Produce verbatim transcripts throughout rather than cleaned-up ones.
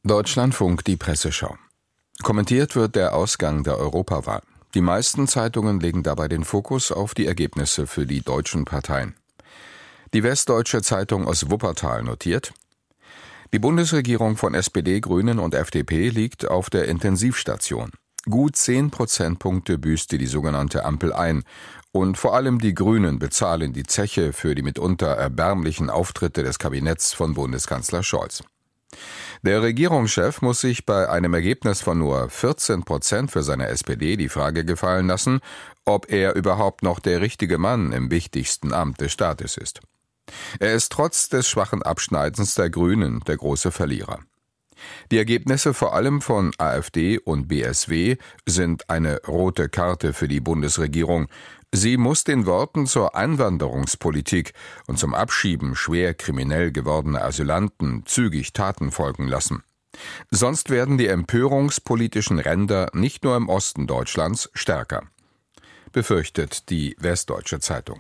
Deutschlandfunk, die Presseschau. Kommentiert wird der Ausgang der Europawahl. Die meisten Zeitungen legen dabei den Fokus auf die Ergebnisse für die deutschen Parteien. Die Westdeutsche Zeitung aus Wuppertal notiert: Die Bundesregierung von S P D, Grünen und F D P liegt auf der Intensivstation. Gut zehn Prozentpunkte büßte die sogenannte Ampel ein. Und vor allem die Grünen bezahlen die Zeche für die mitunter erbärmlichen Auftritte des Kabinetts von Bundeskanzler Scholz. Der Regierungschef muss sich bei einem Ergebnis von nur vierzehn Prozent für seine S P D die Frage gefallen lassen, ob er überhaupt noch der richtige Mann im wichtigsten Amt des Staates ist. Er ist trotz des schwachen Abschneidens der Grünen der große Verlierer. Die Ergebnisse vor allem von AfD und B S W sind eine rote Karte für die Bundesregierung. Sie muss den Worten zur Einwanderungspolitik und zum Abschieben schwer kriminell gewordener Asylanten zügig Taten folgen lassen. Sonst werden die empörungspolitischen Ränder nicht nur im Osten Deutschlands stärker, befürchtet die Westdeutsche Zeitung.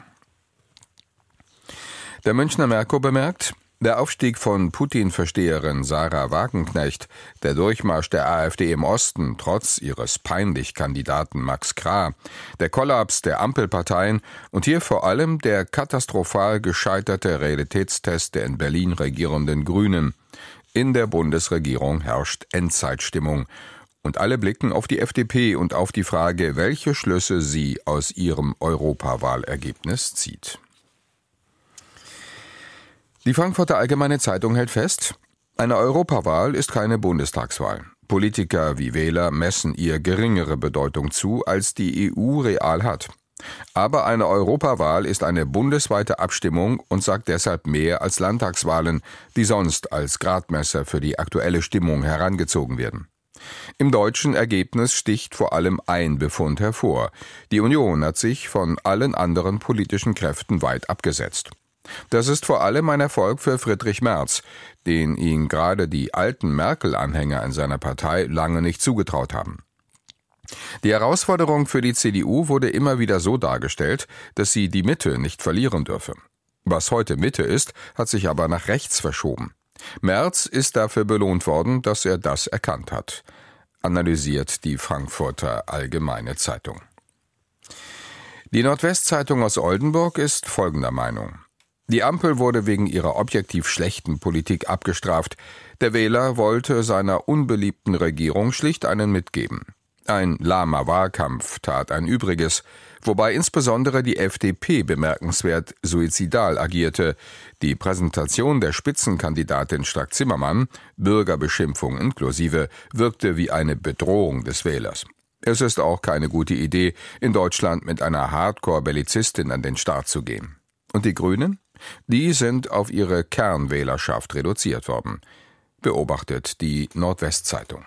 Der Münchner Merkur bemerkt: Der Aufstieg von Putin-Versteherin Sarah Wagenknecht, der Durchmarsch der AfD im Osten trotz ihres Peinlich-Kandidaten Max Krah, der Kollaps der Ampelparteien und hier vor allem der katastrophal gescheiterte Realitätstest der in Berlin regierenden Grünen. In der Bundesregierung herrscht Endzeitstimmung. Und alle blicken auf die F D P und auf die Frage, welche Schlüsse sie aus ihrem Europawahlergebnis zieht. Die Frankfurter Allgemeine Zeitung hält fest: Eine Europawahl ist keine Bundestagswahl. Politiker wie Wähler messen ihr geringere Bedeutung zu, als die E U real hat. Aber eine Europawahl ist eine bundesweite Abstimmung und sagt deshalb mehr als Landtagswahlen, die sonst als Gradmesser für die aktuelle Stimmung herangezogen werden. Im deutschen Ergebnis sticht vor allem ein Befund hervor: Die Union hat sich von allen anderen politischen Kräften weit abgesetzt. Das ist vor allem ein Erfolg für Friedrich Merz, den ihn gerade die alten Merkel-Anhänger in seiner Partei lange nicht zugetraut haben. Die Herausforderung für die C D U wurde immer wieder so dargestellt, dass sie die Mitte nicht verlieren dürfe. Was heute Mitte ist, hat sich aber nach rechts verschoben. Merz ist dafür belohnt worden, dass er das erkannt hat, analysiert die Frankfurter Allgemeine Zeitung. Die Nordwestzeitung aus Oldenburg ist folgender Meinung: Die Ampel wurde wegen ihrer objektiv schlechten Politik abgestraft. Der Wähler wollte seiner unbeliebten Regierung schlicht einen mitgeben. Ein lahmer Wahlkampf tat ein Übriges, wobei insbesondere die F D P bemerkenswert suizidal agierte. Die Präsentation der Spitzenkandidatin Strack-Zimmermann, Bürgerbeschimpfung inklusive, wirkte wie eine Bedrohung des Wählers. Es ist auch keine gute Idee, in Deutschland mit einer Hardcore-Bellizistin an den Start zu gehen. Und die Grünen? Die sind auf ihre Kernwählerschaft reduziert worden, beobachtet die Nordwestzeitung.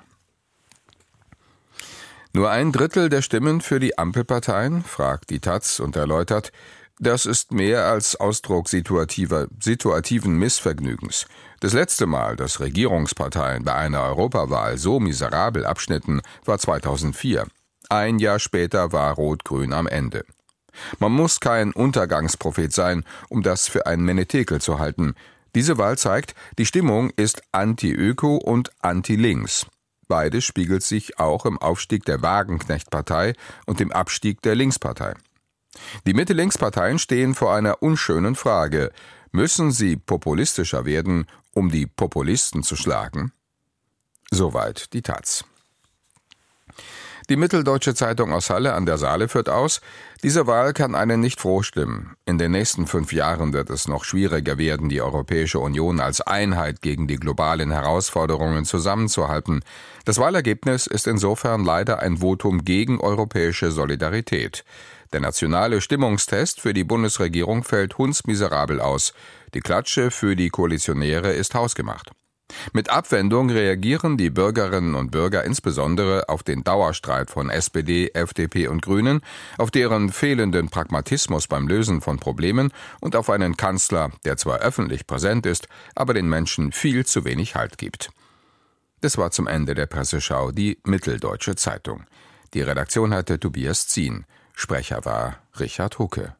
Nur ein Drittel der Stimmen für die Ampelparteien, fragt die Taz und erläutert: Das ist mehr als Ausdruck situativer, situativen Missvergnügens. Das letzte Mal, dass Regierungsparteien bei einer Europawahl so miserabel abschnitten, war zweitausendvier. Ein Jahr später war Rot-Grün am Ende. Man muss kein Untergangsprophet sein, um das für ein Menetekel zu halten. Diese Wahl zeigt, die Stimmung ist anti-öko und anti-links. Beides spiegelt sich auch im Aufstieg der Wagenknecht-Partei und dem Abstieg der Linkspartei. Die Mitte-Links-Parteien stehen vor einer unschönen Frage: Müssen sie populistischer werden, um die Populisten zu schlagen? Soweit die Taz. Die Mitteldeutsche Zeitung aus Halle an der Saale führt aus: Diese Wahl kann einen nicht froh stimmen. In den nächsten fünf Jahren wird es noch schwieriger werden, die Europäische Union als Einheit gegen die globalen Herausforderungen zusammenzuhalten. Das Wahlergebnis ist insofern leider ein Votum gegen europäische Solidarität. Der nationale Stimmungstest für die Bundesregierung fällt hundsmiserabel aus. Die Klatsche für die Koalitionäre ist hausgemacht. Mit Abwendung reagieren die Bürgerinnen und Bürger insbesondere auf den Dauerstreit von S P D, F D P und Grünen, auf deren fehlenden Pragmatismus beim Lösen von Problemen und auf einen Kanzler, der zwar öffentlich präsent ist, aber den Menschen viel zu wenig Halt gibt. Das war zum Ende der Presseschau die Mitteldeutsche Zeitung. Die Redaktion hatte Tobias Zien. Sprecher war Richard Hucke.